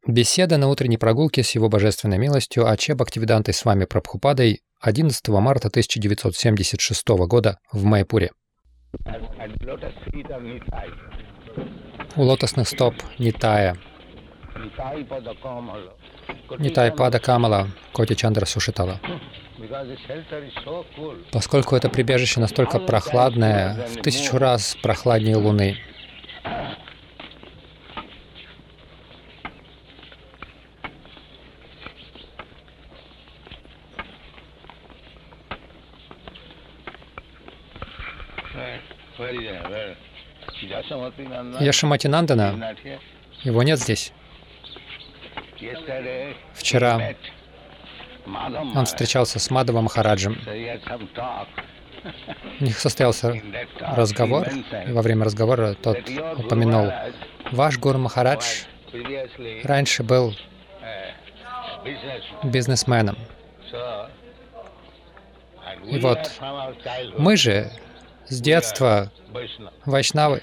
Беседа на утренней прогулке с Его Божественной милостью А.Ч. Бхактивидантой Свами Прабхупадой 11 марта 1976 года в Майяпуре. У лотосных стоп Нитая. Нитай Пада Камала Коти Чандра Сушитала. Поскольку это прибежище настолько прохладное, в 1000 раз прохладнее Луны. Яшамати Нандана, его нет здесь. Вчера он встречался с Мадхава Махараджем. У них состоялся разговор, и во время разговора тот упомянул: «Ваш Гуру Махарадж раньше был бизнесменом. И вот мы же с детства вайшнавы,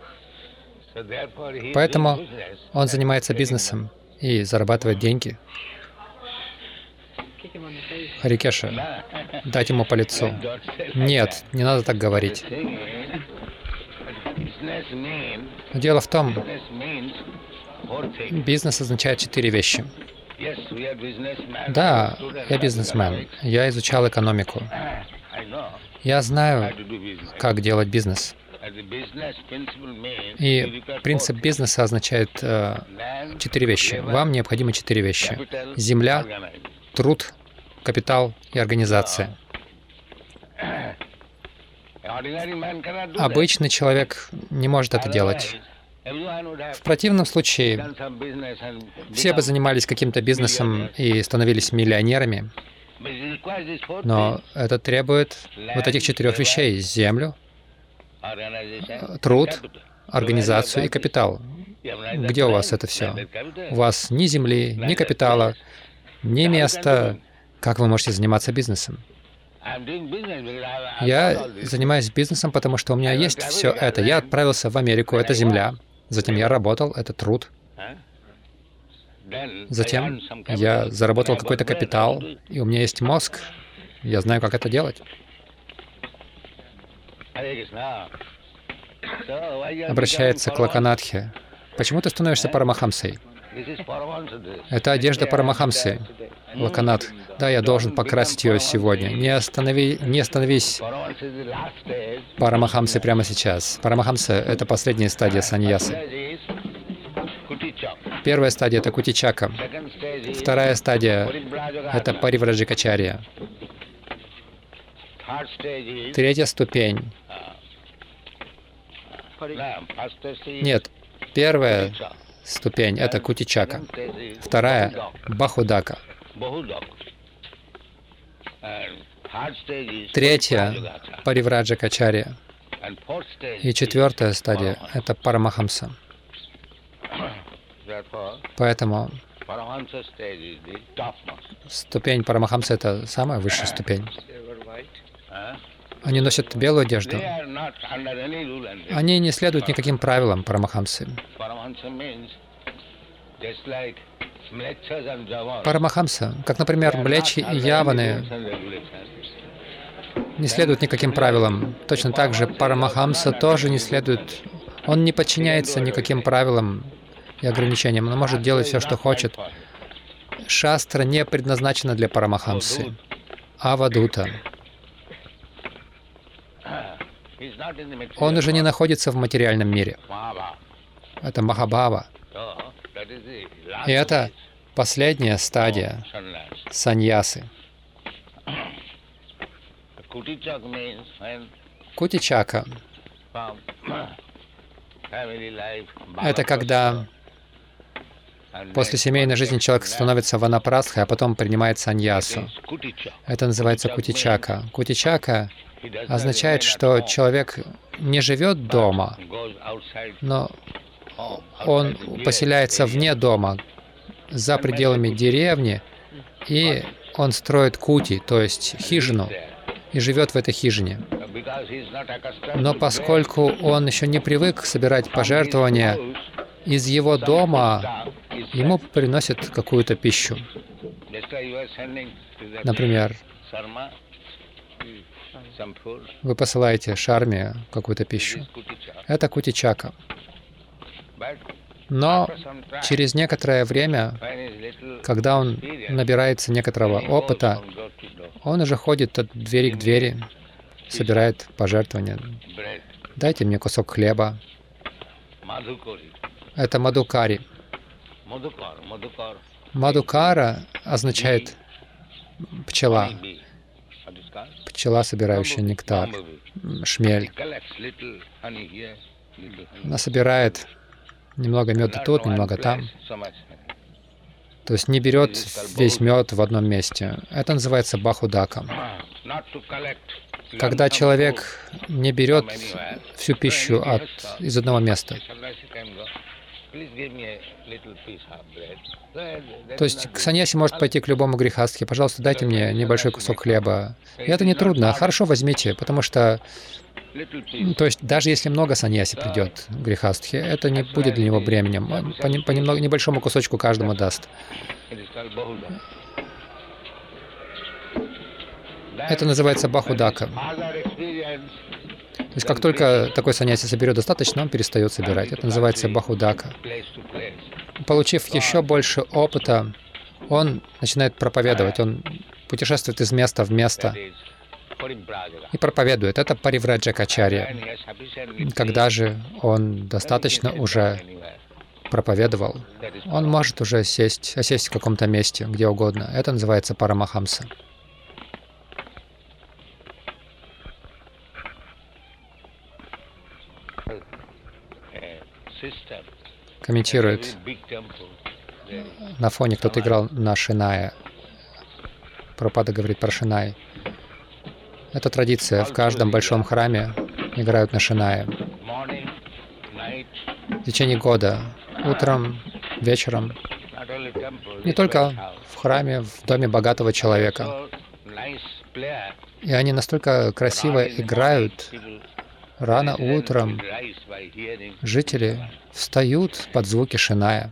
поэтому он занимается бизнесом и зарабатывает деньги». Харикеша, дать ему по лицу. Нет, не надо так говорить. Дело в том, бизнес означает 4 вещи. Да, я бизнесмен, я изучал экономику. Я знаю, как делать бизнес. И принцип бизнеса означает 4 вещи. Вам необходимы 4 вещи. Земля, труд, капитал и организация. Обычный человек не может это делать. В противном случае все бы занимались каким-то бизнесом и становились миллионерами. Но это требует вот этих 4 вещей: землю, труд, организацию и капитал. Где у вас это все? У вас ни земли, ни капитала, ни места. Как вы можете заниматься бизнесом? Я занимаюсь бизнесом, потому что у меня есть все это. Я отправился в Америку, это земля. Затем я работал, это труд. Затем я заработал какой-то капитал, и у меня есть мозг. Я знаю, как это делать. Обращается к Локанатхе. Почему ты становишься Парамахамсой? Это одежда Парамахамсы. Локанатх. Да, я должен покрасить ее сегодня. Не остановись, Парамахамсы, прямо сейчас. Парамахамса — это последняя стадия саньясы. Первая стадия — это Кутичака. Вторая стадия — это Паривраджикачарья. Третья ступень. Нет, первая ступень — это Кутичака. Вторая — Бахудака. Третья — Паривраджакачарья. И 4-я стадия — это Парамахамса. Поэтому ступень Парамахамса — это самая высшая ступень. Они носят белую одежду. Они не следуют никаким правилам Парамахамсы. Парамахамса, как, например, млечи и яваны, не следуют никаким правилам. Точно так же Парамахамса тоже не следует, он не подчиняется никаким правилам и ограничениям, он может делать все, что хочет. Шастра не предназначена для Парамахамсы. Авадута. Он уже не находится в материальном мире. Это Махабхава. И это последняя стадия саньясы. Кутичака — это когда после семейной жизни человек становится ванапрастхой, а потом принимает саньясу. Это называется кутичака. Кутичака означает, что человек не живет дома, но он поселяется вне дома, за пределами деревни, и он строит кути, то есть хижину, и живет в этой хижине. Но поскольку он еще не привык собирать пожертвования, из его дома ему приносят какую-то пищу. Например, вы посылаете Шарме какую-то пищу. Это кутичака. Но через некоторое время, когда он набирается некоторого опыта, он уже ходит от двери к двери, собирает пожертвования. Дайте мне кусок хлеба. Это мадукари. Мадукара означает пчела. Пчела, собирающая нектар, шмель. Она собирает немного меда тут, немного там. То есть не берет весь мед в одном месте. Это называется бахудака. Когда человек не берет всю пищу из одного места. То есть к саньяси может пойти к любому грихастхе. Пожалуйста, дайте мне небольшой кусок хлеба. И это не трудно. Хорошо, возьмите, потому что, то есть даже если много саньяси придет к грихастхе, это не будет для него бременем. Он по небольшому кусочку каждому даст. Это называется бахудака. То есть как только такой саньяси соберет достаточно, он перестает собирать. Это называется бахудака. Получив еще больше опыта, он начинает проповедовать. Он путешествует из места в место и проповедует. Это паривраджакачарья. Когда же он достаточно уже проповедовал, он может уже осесть в каком-то месте, где угодно. Это называется парамахамса. Комментирует, на фоне кто-то играл на шинае. Прабхупада говорит про шинай. Это традиция. В каждом большом храме играют на шинае. В течение года, утром, вечером. Не только в храме, в доме богатого человека. И они настолько красиво играют. Рано утром жители встают под звуки шиная.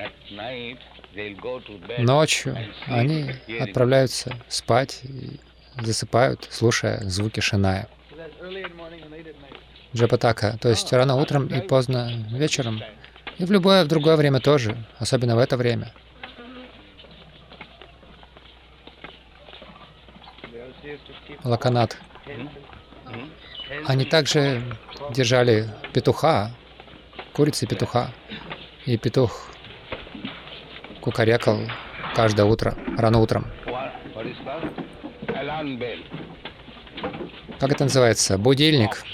Ночью они отправляются спать и засыпают, слушая звуки шиная. Джапатака, то есть рано утром и поздно вечером. И в другое время тоже, особенно в это время. Лаканат. Они также держали петуха, курицы петуха. И петух кукарекал каждое утро, рано утром. Как это называется? Будильник.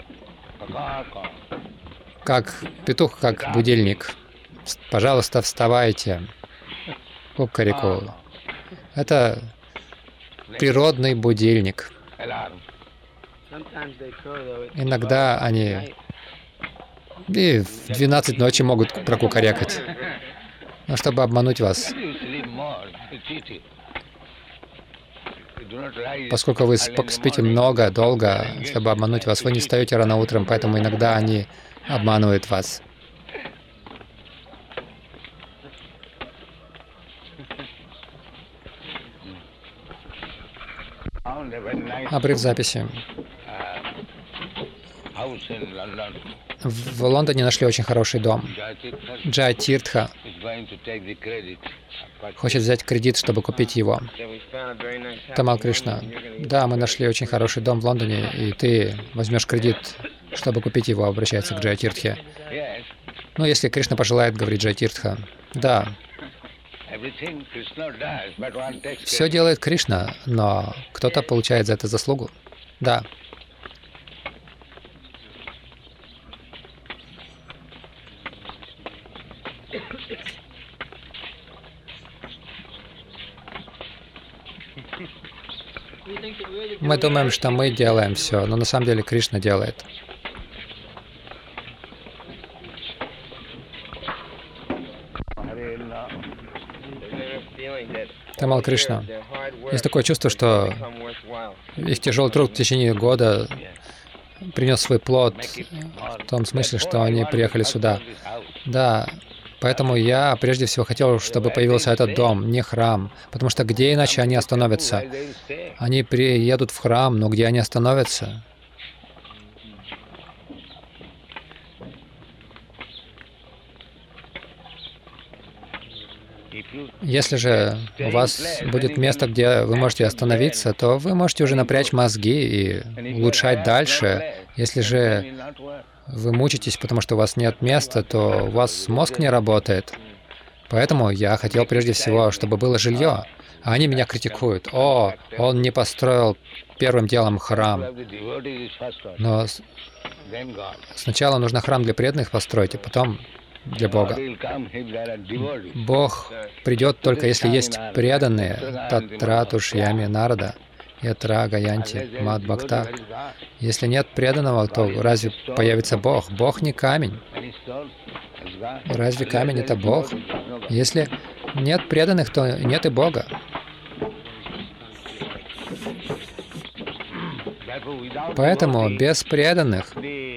Как петух, как будильник. Пожалуйста, вставайте. Кукареку. Это природный будильник. Иногда они и в 12 ночи могут прокукарекать, но чтобы обмануть вас. Поскольку вы спите много, долго, чтобы обмануть вас, вы не встаете рано утром, поэтому иногда они обманывают вас. Обрыв записи. В Лондоне нашли очень хороший дом. Джай Тиртха хочет взять кредит, чтобы купить его. Тамал Кришна. Да, мы нашли очень хороший дом в Лондоне, и ты возьмешь кредит, чтобы купить его, обращается к Джай Тиртхе. Ну, если Кришна пожелает, говорит Джай Тиртха. Да. Все делает Кришна, но кто-то получает за это заслугу. Да. Мы думаем, что мы делаем все, но на самом деле Кришна делает. Тамал Кришна. Есть такое чувство, что их тяжелый труд в течение года принес свой плод, в том смысле, что они приехали сюда. Да, Поэтому я прежде всего хотел, чтобы появился этот дом, не храм. Потому что где иначе они остановятся? Они приедут в храм, но где они остановятся? Если же у вас будет место, где вы можете остановиться, то вы можете уже напрячь мозги и улучшать дальше. Если же вы мучитесь, потому что у вас нет места, то у вас мозг не работает. Поэтому я хотел прежде всего, чтобы было жилье. А они меня критикуют. О, он не построил первым делом храм. Но сначала нужно храм для преданных построить, а потом для Бога. Бог придет только если есть преданные. Таттрату Шьями Нарада, Ятра Гаянти Мад Бхакта. Если нет преданного, то разве появится Бог? Бог не камень. Разве камень — это Бог? Если нет преданных, то нет и Бога. Поэтому без преданных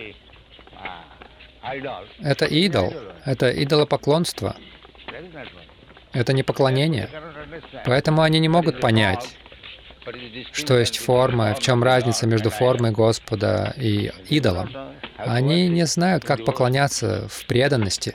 это идол, это идолопоклонство, это не поклонение. Поэтому они не могут понять, что есть форма, в чем разница между формой Господа и идолом. Они не знают, как поклоняться в преданности.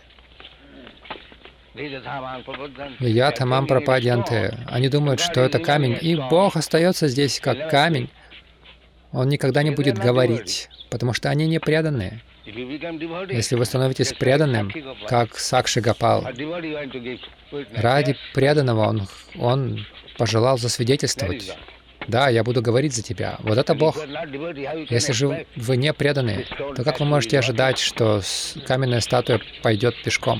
Ятхамам прападьянте. Они думают, что это камень, и Бог остается здесь как камень. Он никогда не будет говорить, потому что они не преданные. Если вы становитесь преданным, как Сакши Гопал, ради преданного он пожелал засвидетельствовать. Да, я буду говорить за тебя. Вот это Бог. Если же вы не преданные, то как вы можете ожидать, что каменная статуя пойдет пешком?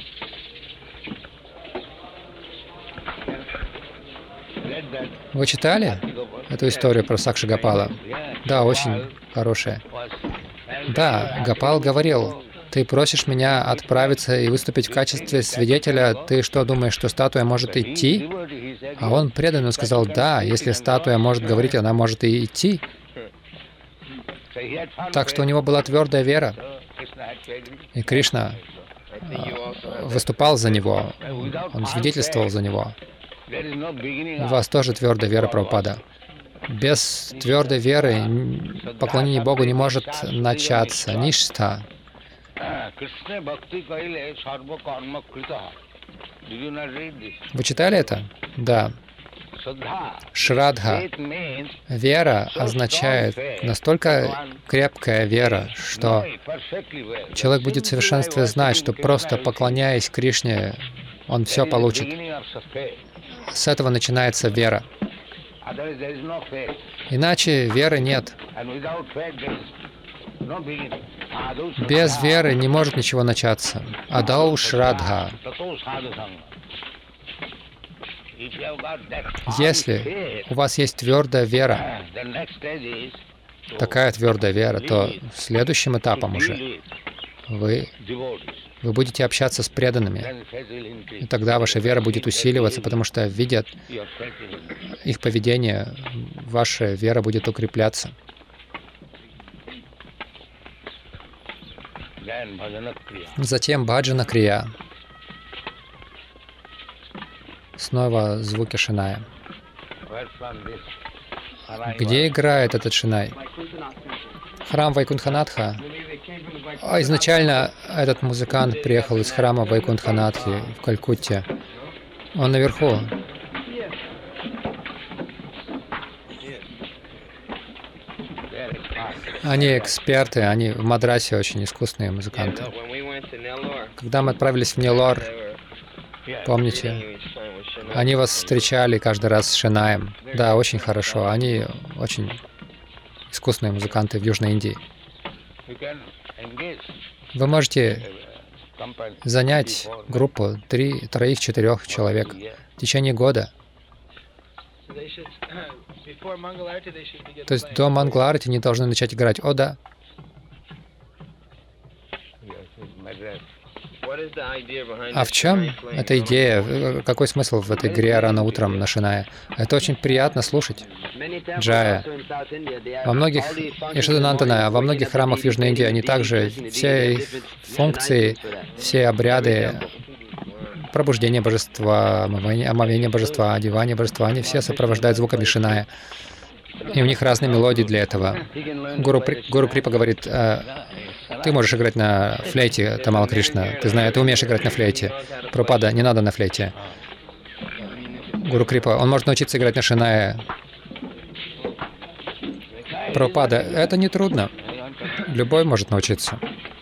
Вы читали эту историю про Сакши Гопала? Да, очень хорошая. Да, Гопал говорил: ты просишь меня отправиться и выступить в качестве свидетеля, ты что, думаешь, что статуя может идти? А он преданно сказал: да, если статуя может говорить, она может и идти. Так что у него была твердая вера. И Кришна выступал за него, он свидетельствовал за него. У вас тоже твердая вера, Прабхупада. Без твердой веры поклонение Богу не может начаться. Ништха. Вы читали это? Да. Шрадха. Вера означает настолько крепкая вера, что человек будет в совершенстве знать, что просто поклоняясь Кришне, он все получит. С этого начинается вера. Иначе веры нет. Без веры не может ничего начаться. Адау Шрадха. Если у вас есть твердая вера, такая твердая вера, то следующим этапом уже вы будете общаться с преданными. И тогда ваша вера будет усиливаться, потому что, видя их поведение, ваша вера будет укрепляться. Затем баджана крия. Снова звуки шиная. Где играет этот шинай? Храм Вайкунтханатха. Изначально этот музыкант приехал из храма Вайкунтханатхи в Калькутте. Он наверху. Они эксперты, они в Мадрасе очень искусные музыканты. Когда мы отправились в Неллор, помните, они вас встречали каждый раз с шинаем. Да, очень хорошо. Они очень искусные музыканты в Южной Индии. Вы можете занять группу 3-4 человек в течение года. То есть до Мангаларати они должны начать играть. О, да. А в чем эта идея? Какой смысл в этой игре рано утром на шинае? Это очень приятно слушать. Джая. Во многих, Ишаданантана, во многих храмах в Южной Индии они также, все их функции, все обряды пробуждение божества, омовение божества, одевание божества, они все сопровождают звуками шиная. И у них разные мелодии для этого. Гуру Крипа говорит: ты можешь играть на флейте, Тамал Кришна. Ты знаешь, ты умеешь играть на флейте. Прабхупада, не надо на флейте. Гуру Крипа, он может научиться играть на шинае. Прабхупада, это не трудно. Любой может научиться.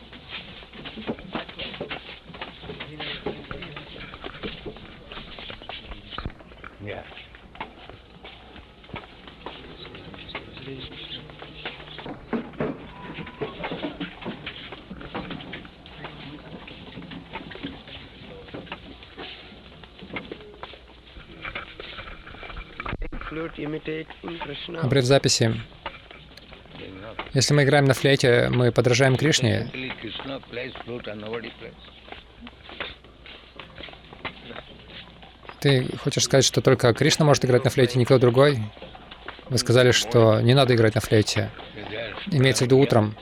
Обрыв записи. Если мы играем на флейте, мы подражаем Кришне. Ты хочешь сказать, что только Кришна может играть на флейте, никто другой? Вы сказали, что не надо играть на флейте. Имеется в виду утром.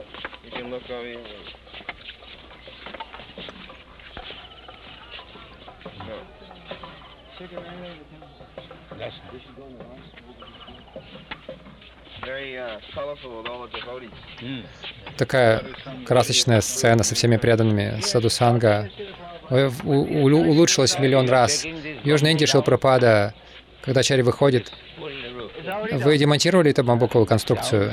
Такая красочная сцена со всеми преданными саду-санга улучшилась в миллион раз. В Южной Индии Шрила Прабхупада, когда ачарья выходит, вы демонтировали эту бамбуковую конструкцию?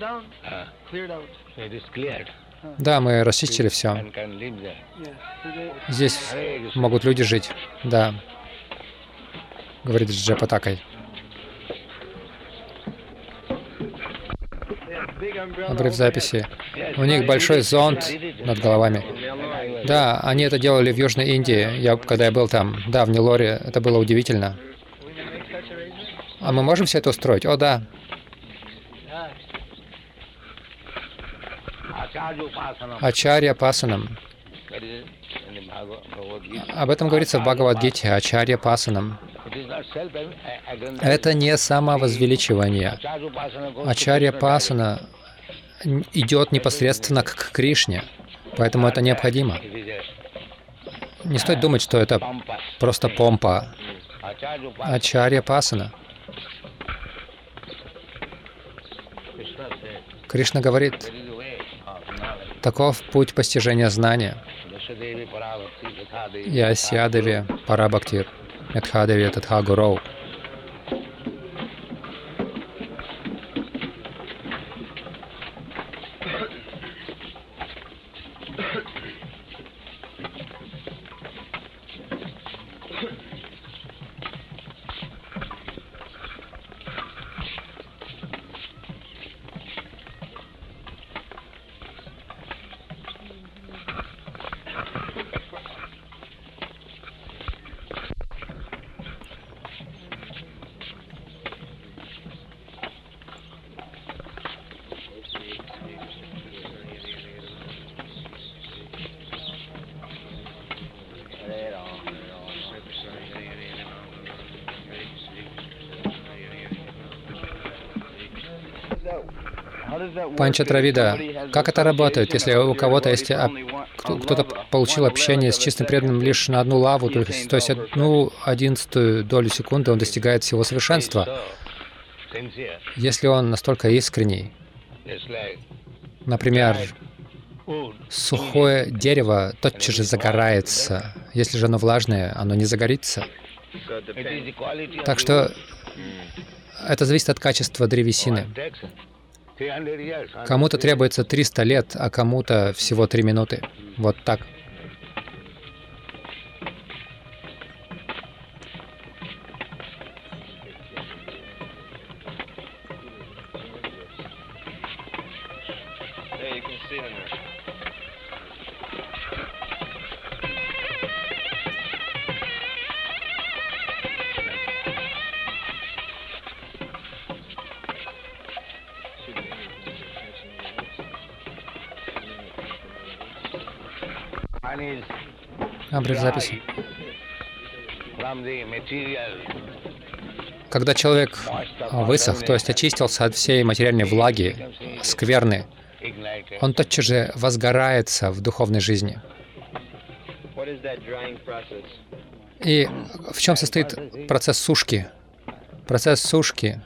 Да, мы расчистили все. Здесь могут люди жить. Да, говорит Джапатакой. Обрыв записи. У них большой зонт над головами. Да, они это делали в Южной Индии, когда я был там. Да, в Нелоре. Это было удивительно. А мы можем все это устроить? О, да. Ачарья Пасанам. Об этом говорится в Бхагавад-гите. Ачарья Пасанам. Это не самовозвеличивание. Ачарья Пасана идет непосредственно к Кришне, поэтому это необходимо. Не стоит думать, что это просто помпа. Ачарья Пасана. Кришна говорит, таков путь постижения знания. Ясьядеви Парабхактир, Медхадеви Татха Гуру. Панчатравида. Как это работает, если у кого-то есть, кто-то получил общение с чистым преданным лишь на одну лаву, то есть 1/11 долю секунды он достигает всего совершенства. Если он настолько искренний, например, сухое дерево тотчас же загорается, если же оно влажное, оно не загорится. Так что это зависит от качества древесины. Кому-то требуется 300 лет, а кому-то всего 3 минуты. Вот так. Обрыв записи. Когда человек высох, то есть очистился от всей материальной влаги, скверны, он тотчас же возгорается в духовной жизни. И в чем состоит процесс сушки? Процесс сушки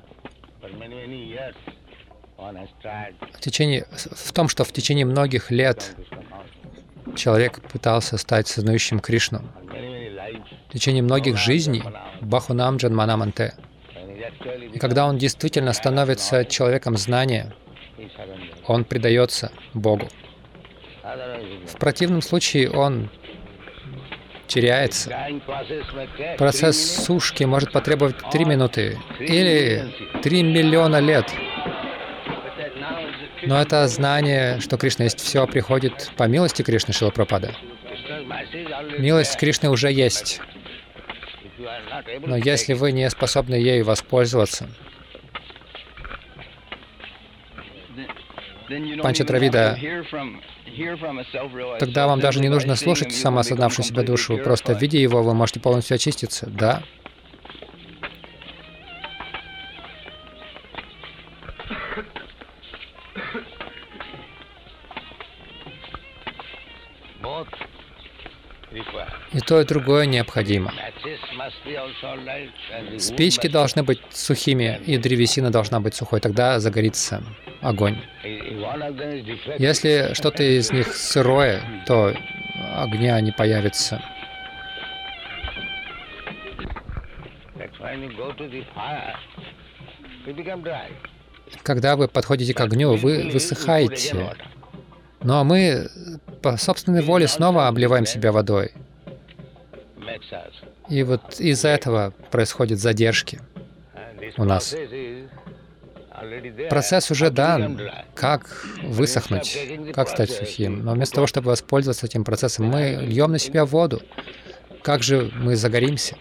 в том, что в течение многих лет человек пытался стать сознающим Кришну. В течение многих жизней Бахунам Джанманам Анте. И когда он действительно становится человеком знания, он предается Богу. В противном случае он теряется. Процесс сушки может потребовать 3 минуты или 3 миллиона лет. Но это знание, что Кришна есть все, приходит по милости Кришны, Шрила Прабхупада. Милость Кришны уже есть. Но если вы не способны ею воспользоваться, Панчатравида, тогда вам даже не нужно слушать самоосознавшую себя душу. Просто видя его, вы можете полностью очиститься. Да. И то, и другое необходимо. Спички должны быть сухими, и древесина должна быть сухой, тогда загорится огонь. Если что-то из них сырое, то огня не появится. Когда вы подходите к огню, вы высыхаете. Но мы по собственной воле снова обливаем себя водой. И вот из-за этого происходят задержки у нас. Процесс уже дан, как высохнуть, как стать сухим. Но вместо того, чтобы воспользоваться этим процессом, мы льем на себя воду. Как же мы загоримся?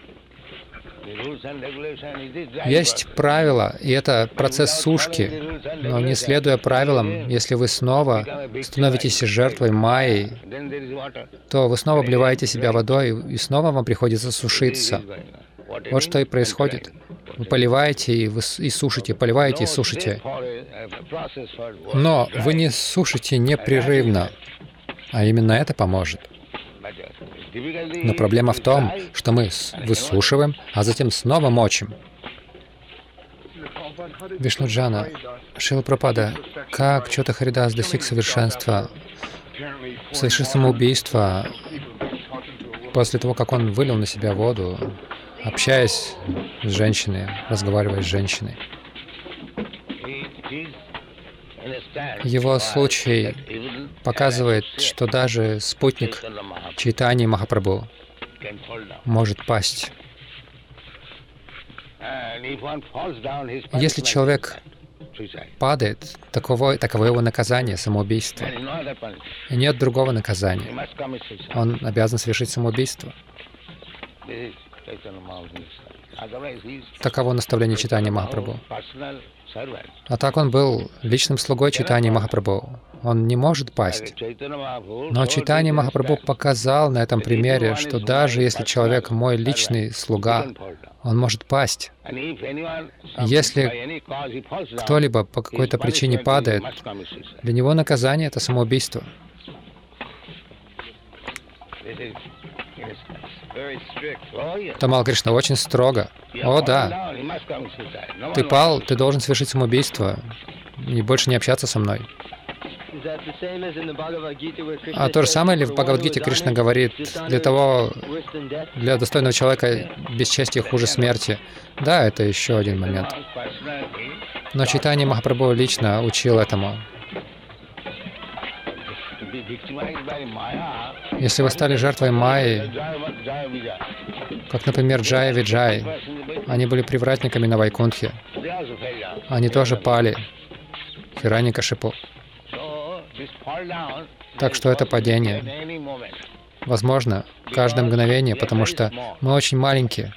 Есть правила, и это процесс сушки. Но не следуя правилам, если вы снова становитесь жертвой майи, то вы снова обливаете себя водой, и снова вам приходится сушиться. Вот что и происходит. Вы поливаете и сушите, поливаете и сушите. Но вы не сушите непрерывно, а именно это поможет. Но проблема в том, что мы высушиваем, а затем снова мочим. Вишнуджана, Шрила Прабхупада, как Чота Харидас достиг совершенства, совершил самоубийство после того, как он вылил на себя воду, общаясь с женщиной, разговаривая с женщиной. Его случай показывает, что даже спутник Чайтаньи Махапрабху может пасть. Если человек падает, таково его наказание, самоубийство. И нет другого наказания. Он обязан совершить самоубийство. Таково наставление Чайтаньи Махапрабху. А так он был личным слугой Чайтаньи Махапрабху. Он не может пасть. Но Чайтанья Махапрабху показал на этом примере, что даже если человек мой личный слуга, он может пасть. Если кто-либо по какой-то причине падает, для него наказание — это самоубийство. Тамал Кришна очень строго. О, да. Ты пал, ты должен совершить самоубийство и больше не общаться со мной. А то же самое ли в Бхагавад-гите Кришна говорит, для достойного человека бесчестие хуже смерти? Да, это еще один момент. Но Чайтанья Махапрабху лично учил этому. Если вы стали жертвой майи, как, например, Джая Виджай, они были привратниками на Вайкунтхе, они тоже пали, Хираньякашипу. Так что это падение возможно каждое мгновение, потому что мы очень маленькие.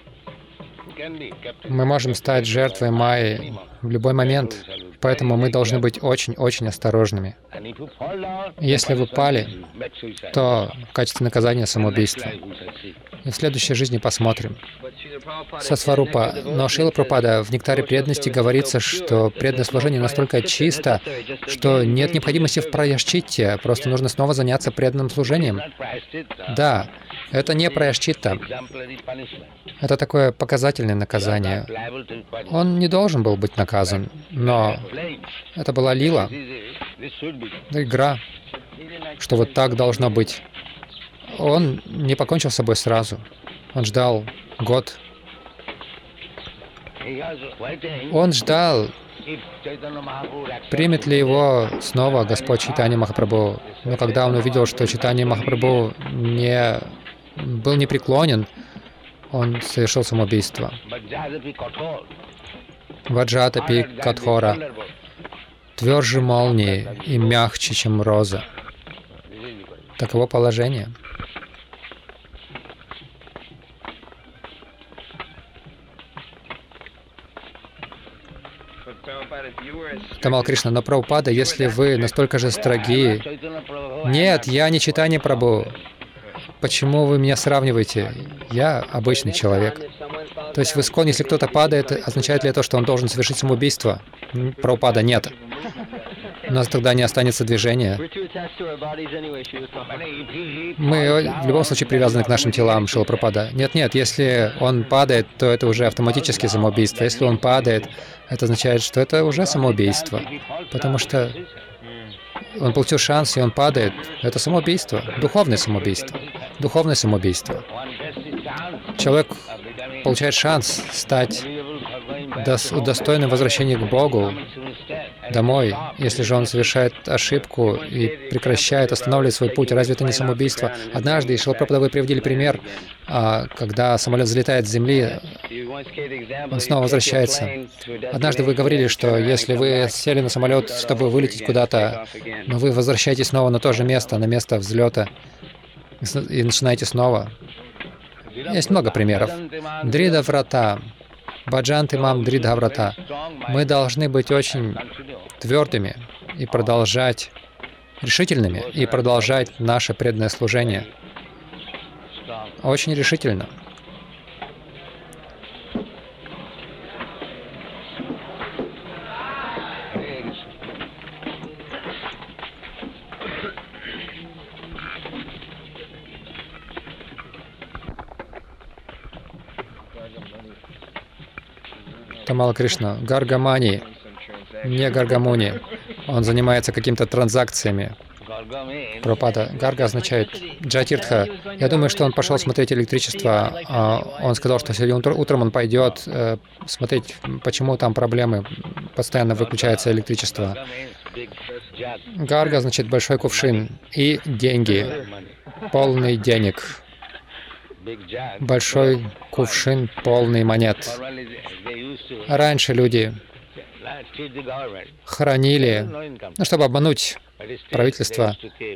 Мы можем стать жертвой майи в любой момент, поэтому мы должны быть очень-очень осторожными. Если вы пали, то в качестве наказания самоубийство. И в следующей жизни посмотрим. Сасварупа. Но Шрила Прабхупада в «Нектаре преданности» говорится, что преданное служение настолько чисто, что нет необходимости в праяшчитте, просто нужно снова заняться преданным служением. Да, Это не праяшчитта. Это такое показательное наказание. Он не должен был быть наказан, но это была лила, игра, что вот так должно быть. Он не покончил с собой сразу. Он ждал год. Он ждал, примет ли его снова Господь Чайтанья Махапрабху. Но когда он увидел, что Чайтанья Махапрабху был непреклонен, он совершил самоубийство. Ваджатапи Катхора, тверже молнии и мягче, чем роза. Таково положение. Тамал Кришна, но Прабхупада, если вы настолько же строги... Нет, я не Чайтанья Прабху. Почему вы меня сравниваете? Я обычный человек. То есть в ИСККОН, если кто-то падает, означает ли это, что он должен совершить самоубийство? Прабхупада, нет. У нас тогда не останется движения. Мы в любом случае привязаны к нашим телам, Шрила Прабхупада. Нет, если он падает, то это уже автоматически самоубийство. Если он падает, это означает, что это уже самоубийство. Потому что он получил шанс, и он падает. Это самоубийство, духовное самоубийство. Духовное самоубийство. Человек получает шанс стать достойным возвращения к Богу домой. Если же он совершает ошибку и прекращает, останавливает свой путь, разве это не самоубийство? Однажды, Шрила Прабхупада, вы приводили пример, когда самолет взлетает с земли, он снова возвращается. Однажды вы говорили, что если вы сели на самолет, чтобы вылететь куда-то, но вы возвращаетесь снова на то же место, на место взлета, и начинаете снова. Есть много примеров. Дрида врата. Баджанты мам дридха врата. Мы должны быть очень твердыми и продолжать, решительными, и продолжать наше преданное служение. Очень решительно. Тамала Кришна, Гаргамани, не Гаргамуни. Он занимается какими-то транзакциями. Прабхупада. Гарга означает Джатиртха. Я думаю, что он пошел смотреть электричество. Он сказал, что сегодня утром он пойдет смотреть, почему там проблемы. Постоянно выключается электричество. Гарга значит большой кувшин и деньги, полный денег. Большой кувшин, полный монет. Раньше люди хранили, чтобы обмануть правительство,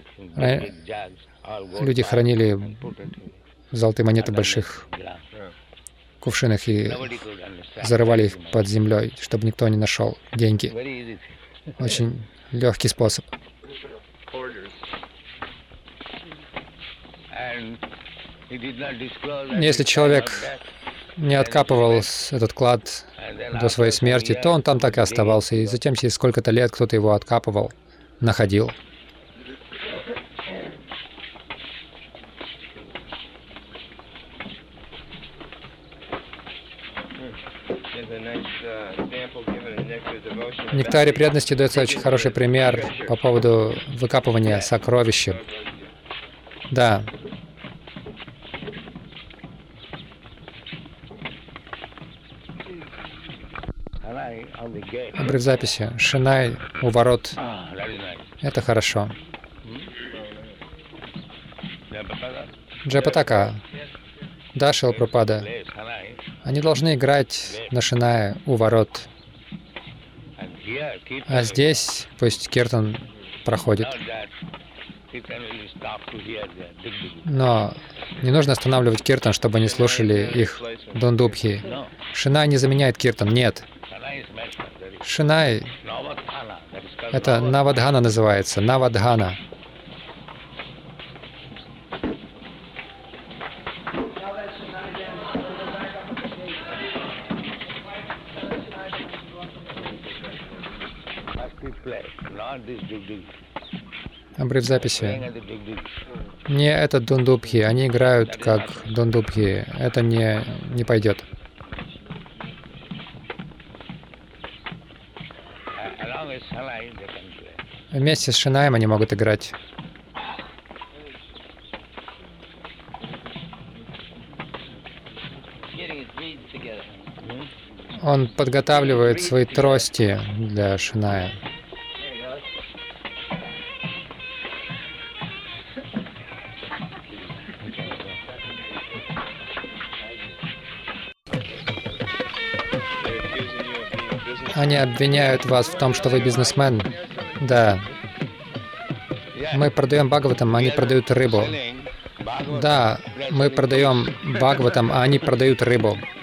люди хранили золотые монеты в больших кувшинах и зарывали их под землей, чтобы никто не нашел деньги. Очень легкий способ. Если человек не откапывал этот клад до своей смерти, то он там так и оставался. И затем через сколько-то лет кто-то его откапывал, находил. В «Нектаре преданности» дается очень хороший пример по поводу выкапывания сокровища. Да. Обрыв записи. Шинай у ворот. Это хорошо. Джайпатака. Да, Шрила Прабхупада. Они должны играть на шинае у ворот. А здесь пусть киртан проходит. Но не нужно останавливать киртан, чтобы они слушали их дундубхи. Шинай не заменяет киртан, нет. Шинай — это Навадхана называется, Навадхана. Обрыв записи. Не этот дундубхи, они играют как дундубхи. Это не пойдет. Вместе с Шинаем они могут играть. Он подготавливает свои трости для Шиная. Они обвиняют вас в том, что вы бизнесмен. Да. Мы продаем Бхагаватам, а они продают рыбу. Да, мы продаем Бхагаватам, а они продают рыбу.